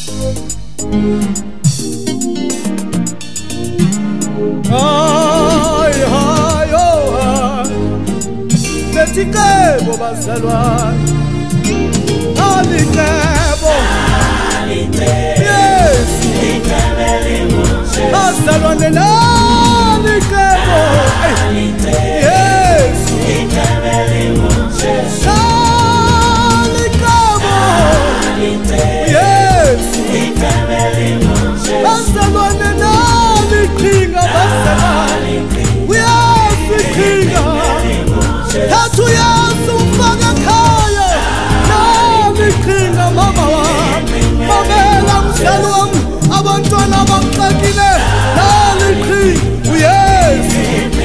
Ay, ay, oh, ay. Letikebo bazalwane. Alikebo. Yes. Bazalwane nalikebo. Yes. Alikebo. Yes. Bazalwane nalikhinga bazalwane. Uyasikhinga. Thathu yasufaka ekhaya. Nalikhinga mama wami. Mamela mzali wami. Abantwana baxakile. Nalikhinga. Uyesu.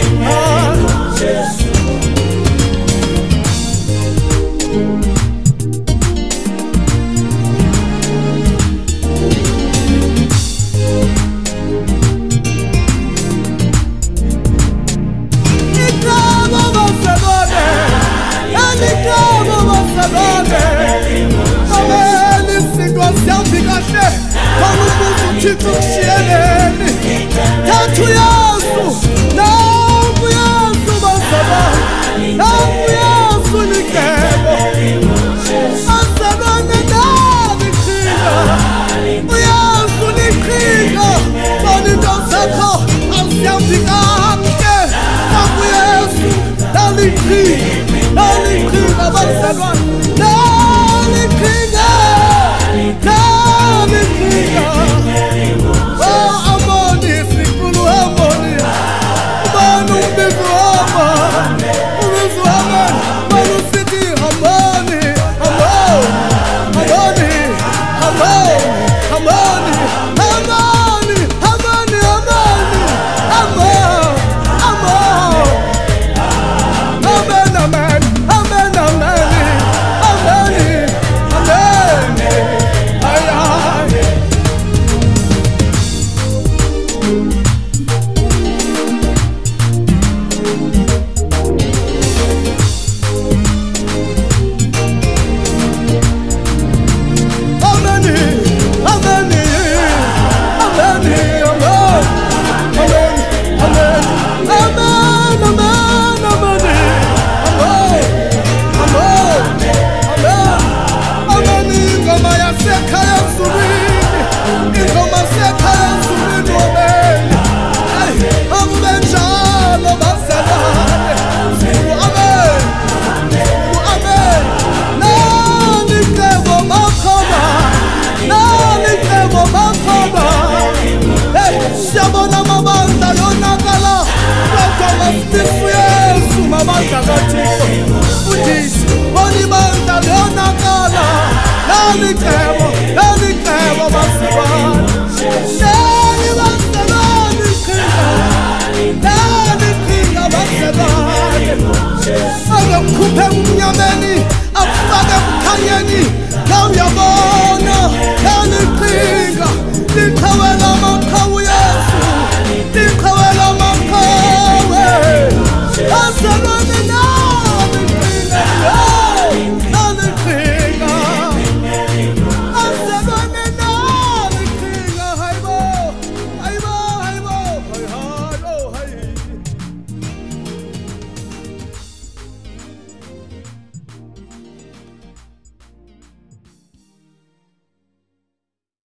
Thathu Yesu, namu Yesu bazalwane, namu Yesu nikebo. Bazalwane nalikhinga, uYesu nikhinga. Bonito zakho asiyambi kahle, namu Yesu nalikhinga, nalikhinga bazalwane, nalikhinga, nalikhinga. Akukhuphe umnyameni akufake emkhanyeni.